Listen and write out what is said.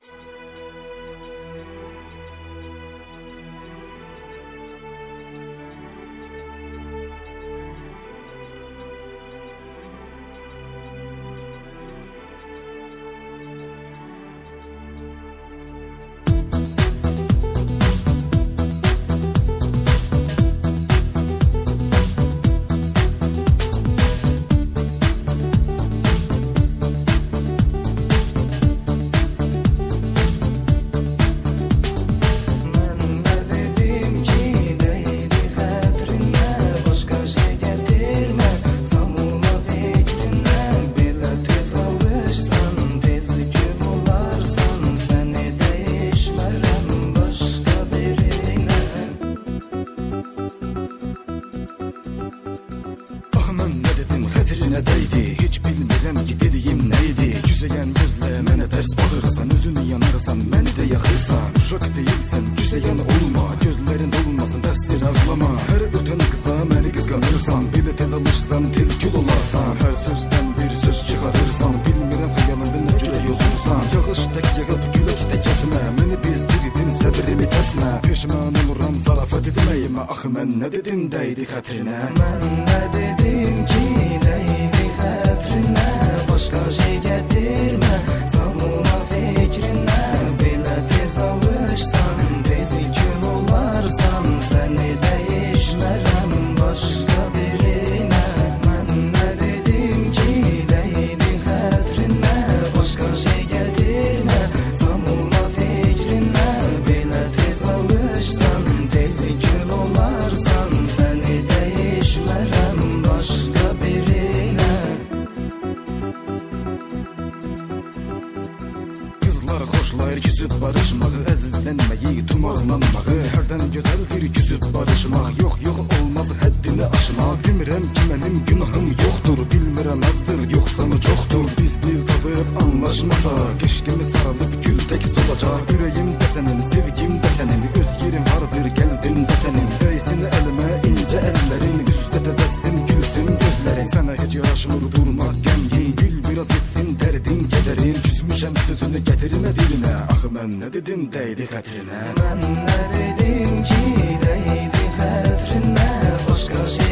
Hiç bilmirəm ki dediyim neydi. Küsəyən gözlə mənə tərs baxırsan, özünü yanarsan, məni də yaxırsan. Uşaq deyilsən, küsəyən olma, gözlərin dolmasın, dəstir ağlama. Hər ötən qıza məni qısqanırsan, bir də tez alırsan, tez gül olarsan. Hər sözdən bir söz çıxarırsan, bilmirəm xəyalında nə görə yozursan. Yağış tək yağıb gülək tək kəsmə, məni bizdirdin, səbrimi kəsmə. Peşman oluram zarafat etməyimə, axı mən nə dedim dəydi xətrinə. Mən nə dedim ki dəydi xətrinə, başqa şey gətirmə, salma fikrinə. Belə tez alışsan, tez kül olarsan, səni dəyişmərəm başqa birinə. Mən nə dedim ki dəydi xətrinə, başqa şey gətirmə, salma fikrinə. Belə tez alışsan, tez kül olarsan, səni dəyişmərəm başqa birinə. Qızlar xoşlayır küsüb barışmağı, əzizlənməyi, tumarlanmağı. Hərdən gözəldir küsüb barışmaq, yox yox olmaz həddini aşmaq. Demirəm ki mənim günahım yoxdur, bilmirəm azdır yoxsa mı çoxdur. Biz dil tapıb anlaşmasa, keşkimi sarılıb gül tək solacaq. Ürəyim də sənin, sevgim də sənin, öz yerim hardır gəldin də sənin. Dəysin əlimə incə əllərin, üstə də dəstin gülsün gözlərin. Sənə heç yaraşmır durmaq qəmgin, gül biraz etsin dərdin kədərin. Küsmüşəm sözünü gətirmə dilinə, axı mən nə dedim dəydi xətrinə. Mən nə dedim ki dəydi xətrinə, başqa şey